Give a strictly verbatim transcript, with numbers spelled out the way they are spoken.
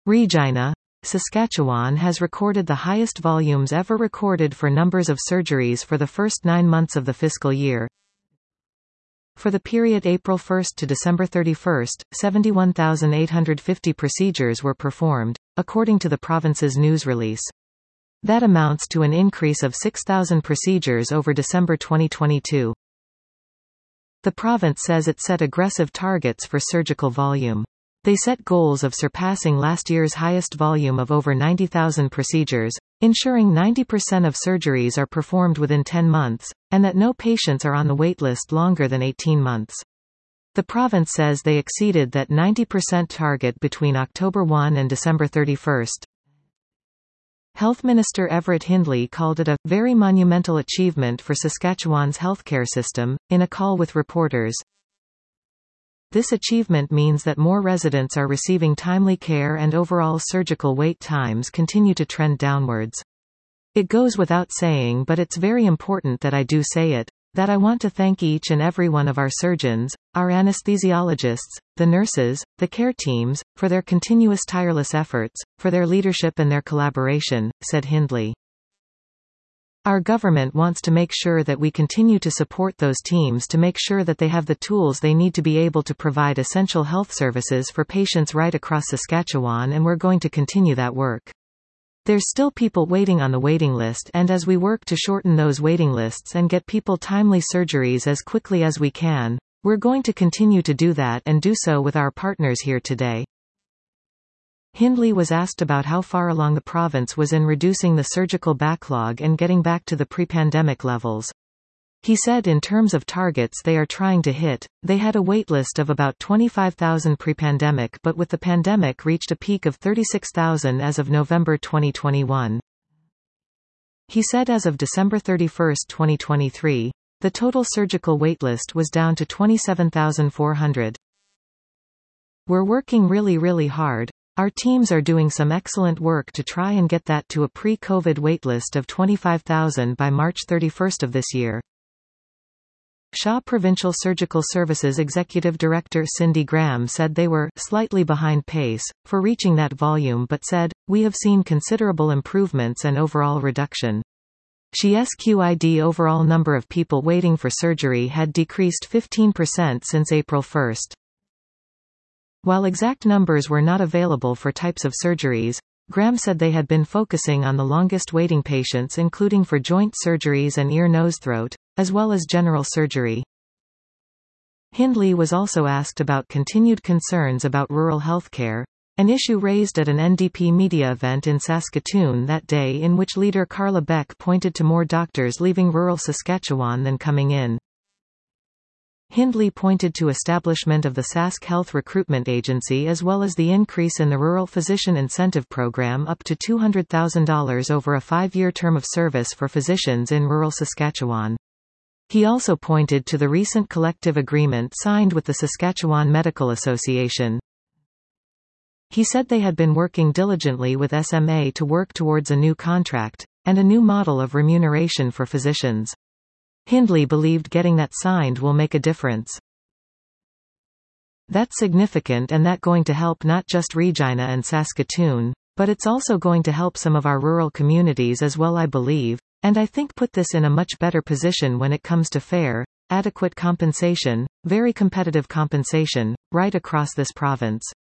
Regina, Saskatchewan has recorded the highest volumes ever recorded for numbers of surgeries for the first nine months of the fiscal year. For the period April first to December thirty-first, seventy-one thousand eight hundred fifty procedures were performed, according to the province's news release. That amounts to an increase of six thousand procedures over December twenty twenty-two. The province says it set aggressive targets for surgical volume. They set goals of surpassing last year's highest volume of over ninety thousand procedures, ensuring ninety percent of surgeries are performed within ten months, and that no patients are on the waitlist longer than eighteen months. The province says they exceeded that ninety percent target between October first and December thirty-first. Health Minister Everett Hindley called it a very monumental achievement for Saskatchewan's healthcare system, in a call with reporters. This achievement means that more residents are receiving timely care and overall surgical wait times continue to trend downwards. It goes without saying, but it's very important that I do say it, that I want to thank each and every one of our surgeons, our anesthesiologists, the nurses, the care teams, for their continuous tireless efforts, for their leadership and their collaboration, said Hindley. Our government wants to make sure that we continue to support those teams to make sure that they have the tools they need to be able to provide essential health services for patients right across Saskatchewan, and we're going to continue that work. There's still people waiting on the waiting list, and as we work to shorten those waiting lists and get people timely surgeries as quickly as we can, we're going to continue to do that and do so with our partners here today. Hindley was asked about how far along the province was in reducing the surgical backlog and getting back to the pre-pandemic levels. He said in terms of targets they are trying to hit, they had a waitlist of about twenty-five thousand pre-pandemic, but with the pandemic reached a peak of thirty-six thousand as of November twenty twenty-one. He said as of December thirty-first twenty twenty-three, the total surgical waitlist was down to twenty-seven thousand four hundred. We're working really really hard. Our teams are doing some excellent work to try and get that to a pre-COVID waitlist of twenty-five thousand by March thirty-first of this year. Shaw Provincial Surgical Services Executive Director Cindy Graham said they were slightly behind pace for reaching that volume, but said, "We have seen considerable improvements and overall reduction." She S Q I D overall number of people waiting for surgery had decreased fifteen percent since April first. While exact numbers were not available for types of surgeries, Graham said they had been focusing on the longest waiting patients, including for joint surgeries and ear-nose-throat, as well as general surgery. Hindley was also asked about continued concerns about rural health care, an issue raised at an N D P media event in Saskatoon that day, in which leader Carla Beck pointed to more doctors leaving rural Saskatchewan than coming in. Hindley pointed to establishment of the Sask Health Recruitment Agency as well as the increase in the Rural Physician Incentive Program up to two hundred thousand dollars over a five-year term of service for physicians in rural Saskatchewan. He also pointed to the recent collective agreement signed with the Saskatchewan Medical Association. He said they had been working diligently with S M A to work towards a new contract, and a new model of remuneration for physicians. Hindley believed getting that signed will make a difference. That's significant, and that going to help not just Regina and Saskatoon, but it's also going to help some of our rural communities as well, I believe, and I think put this in a much better position when it comes to fair, adequate compensation, very competitive compensation, right across this province.